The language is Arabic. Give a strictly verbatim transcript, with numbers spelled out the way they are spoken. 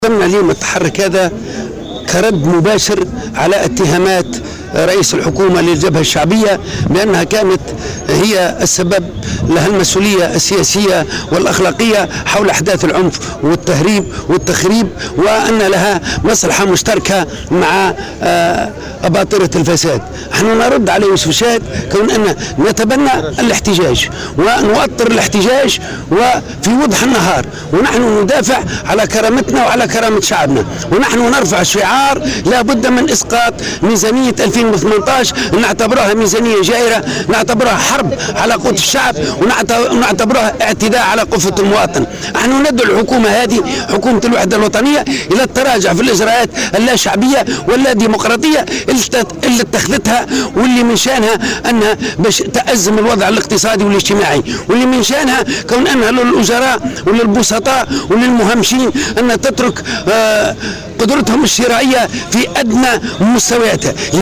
قمنا اليوم التحرك هذا كرد مباشر على اتهامات رئيس الحكومة للجبهة الشعبية بأنها كانت هي السبب لها المسؤولية السياسية والأخلاقية حول أحداث العنف والتهريب والتخريب، وأن لها مصلحة مشتركة مع أباطرة الفساد. نحن نرد على يوسف شاهد كون أن نتبنى الاحتجاج ونؤطر الاحتجاج وفي وضح النهار، ونحن ندافع على كرامتنا وعلى كرامة شعبنا، ونحن نرفع شعار لا بد من إسقاط ميزانية ألفين وثمانية عشر، نعتبرها ميزانية جائرة، نعتبرها حرب على قوت الشعب، ونعتبرها اعتداء على قوة المواطن. نحن ندعو الحكومة هذه حكومة الوحدة الوطنية إلى التراجع في الإجراءات اللا شعبية واللا ديمقراطية اللي اتخذتها، واللي من شانها أنها باش تأزم الوضع الاقتصادي والاجتماعي، واللي من شانها كون أنها للأجراء وللبسطاء وللمهمشين أن تترك قدرتهم الشرائية في أدنى مستوياتها.